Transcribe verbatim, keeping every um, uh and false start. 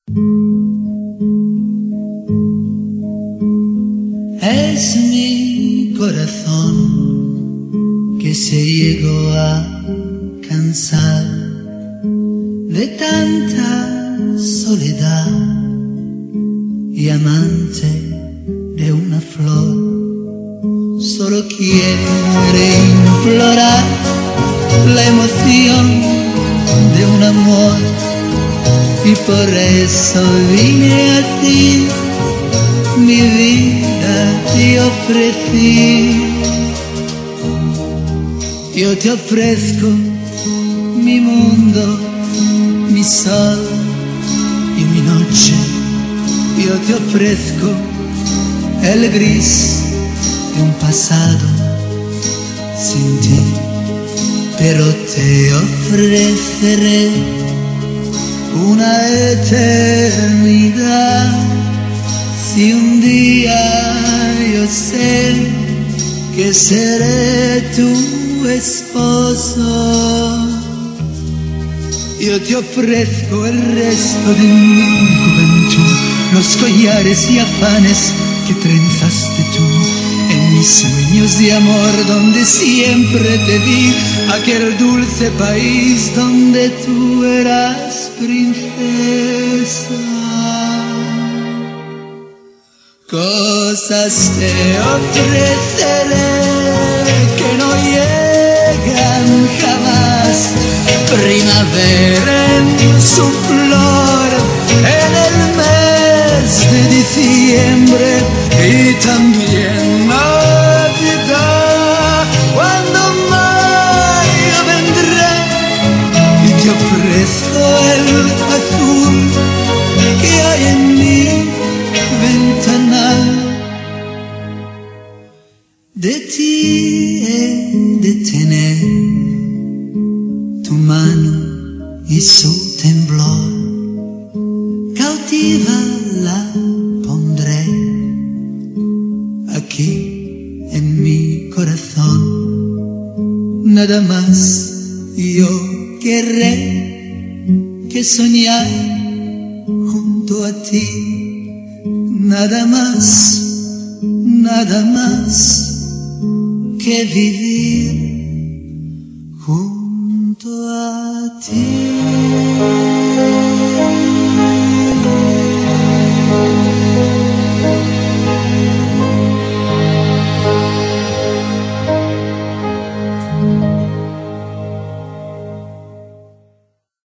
Es mi corazón que se llegó a cansar de tanta soledad y amante de una flor. Solo quiere implorar la emoción de un amor y por eso vine a ti, mi vida te ofrecí. Yo te ofrezco mi mundo, mi sol y mi noche. Yo te ofrezco el gris de un pasado sin ti, pero te ofreceré una eternidad. Si un día yo sé que seré tu esposo, yo te ofrezco el resto de mi juventud, los collares y afanes que trenzaste tú en mis sueños de amor, donde siempre te vi, aquel dulce país donde tú eras princesa. Cosas te ofreceré que no llegan jamás, primavera en su flor en el mes de diciembre y también Navidad, cuando mayo vendré y te ofrezco el azul que hay en mi ventanal. De ti he de tener tu mano y su temblor, cautiva la pondré aquí en mi corazón. Nada más yo querré que soñar junto a ti, nada más, nada más que vivir